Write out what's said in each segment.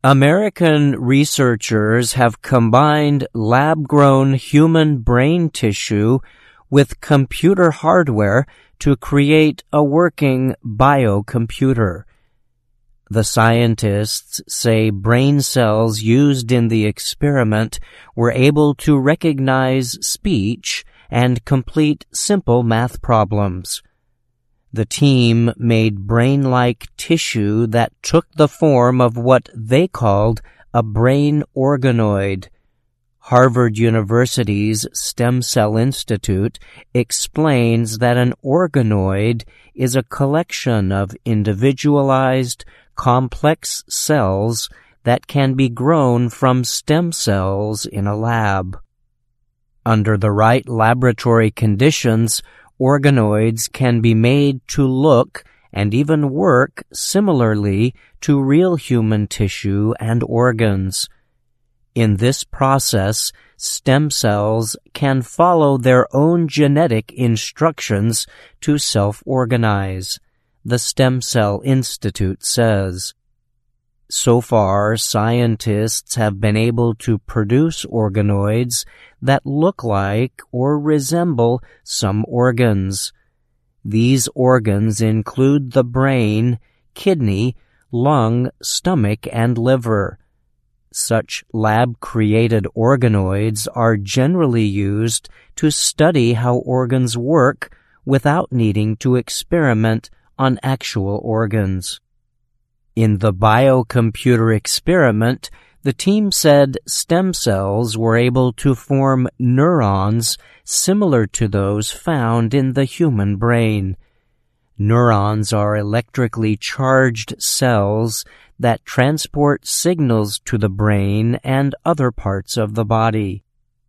American researchers have combined lab-grown human brain tissue with computer hardware to create a working biocomputer. The scientists say brain cells used in the experiment were able to recognize speech and complete simple math problems. The team made brain-like tissue that took the form of what they called a brain organoid. Harvard University's Stem Cell Institute explains that an organoid is a collection of individualized, complex cells that can be grown from stem cells in a lab. Under the right laboratory conditions, organoids can be made to look and even work similarly to real human tissue and organs. In this process, stem cells can follow their own genetic instructions to self-organize, the Stem Cell Institute says. So far, scientists have been able to produce organoids that look like or resemble some organs. These organs include the brain, kidney, lung, stomach, and liver. Such lab-created organoids are generally used to study how organs work without needing to experiment on actual organs. In the biocomputer experiment, the team said stem cells were able to form neurons similar to those found in the human brain. Neurons are electrically charged cells that transport signals to the brain and other parts of the body.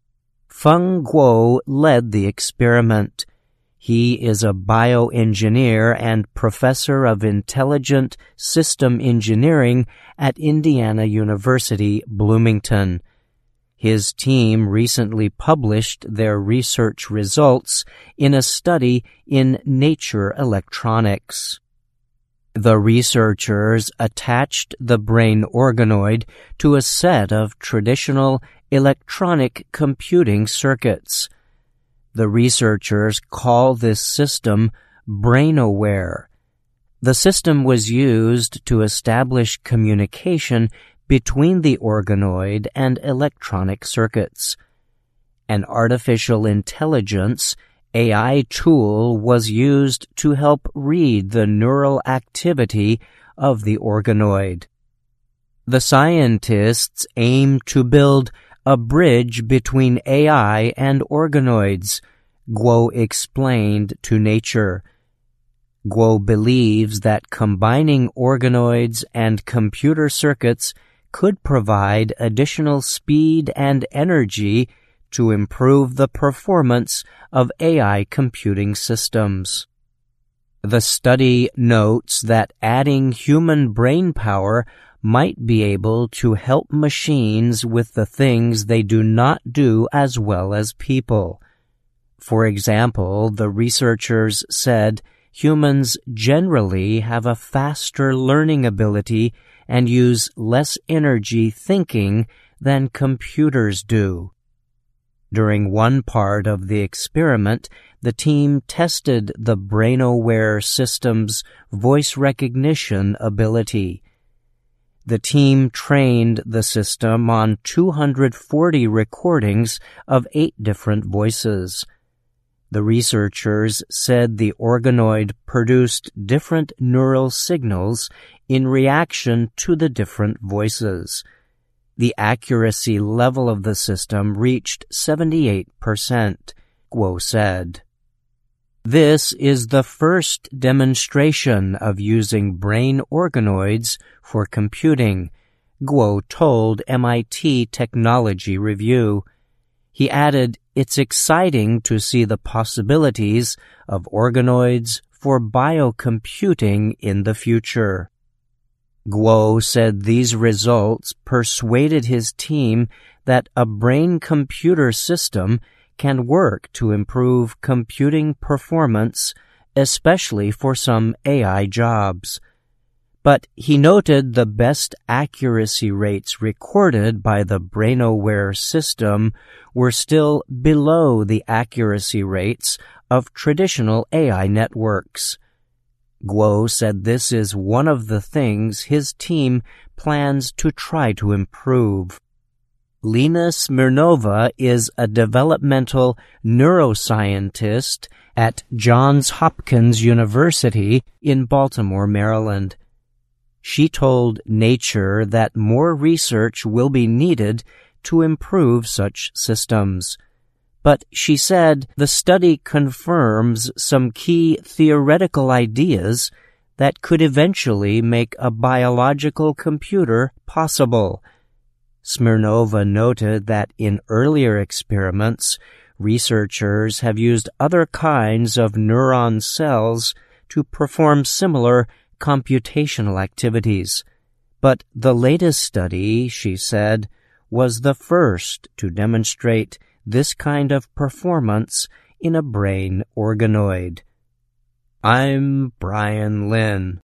Feng Guo led the experiment. He is a bioengineer and professor of intelligent system engineering at Indiana University, Bloomington. His team recently published their research results in a study in Nature Electronics. The researchers attached the brain organoid to a set of traditional electronic computing circuits. The researchers call this system BrainAware. The system was used to establish communication between the organoid and electronic circuits. An artificial intelligence AI tool was used to help read the neural activity of the organoid. The scientists aim to build a bridge between AI and organoids, Guo explained to Nature. Guo believes that combining organoids and computer circuits could provide additional speed and energy to improve the performance of AI computing systems. The study notes that adding human brain power might be able to help machines with the things they do not do as well as people. For example, the researchers said humans generally have a faster learning ability and use less energy thinking than computers do. During one part of the experiment, the team tested the BrainAware system's voice recognition ability. The team trained the system on 240 recordings of 8 different voices. The researchers said the organoid produced different neural signals in reaction to the different voices. The accuracy level of the system reached 78%, Guo said. This is the first demonstration of using brain organoids for computing, Guo told MIT Technology Review. He added, "It's exciting to see the possibilities of organoids for biocomputing in the future." Guo said these results persuaded his team that a brain-computer system can work to improve computing performance, especially for some AI jobs. but he noted the best accuracy rates recorded by the BrainAware system were still below the accuracy rates of traditional AI networks. Guo said this is one of the things his team plans to try to improve. Lena Smirnova is a developmental neuroscientist at Johns Hopkins University in Baltimore, Maryland. She told Nature that more research will be needed to improve such systems. But she said the study confirms some key theoretical ideas that could eventually make a biological computer possible. Smirnova noted that in earlier experiments, researchers have used other kinds of neuron cells to perform similar computational activities. But the latest study, she said, was the first to demonstrate this kind of performance in a brain organoid. I'm Brian Lynn.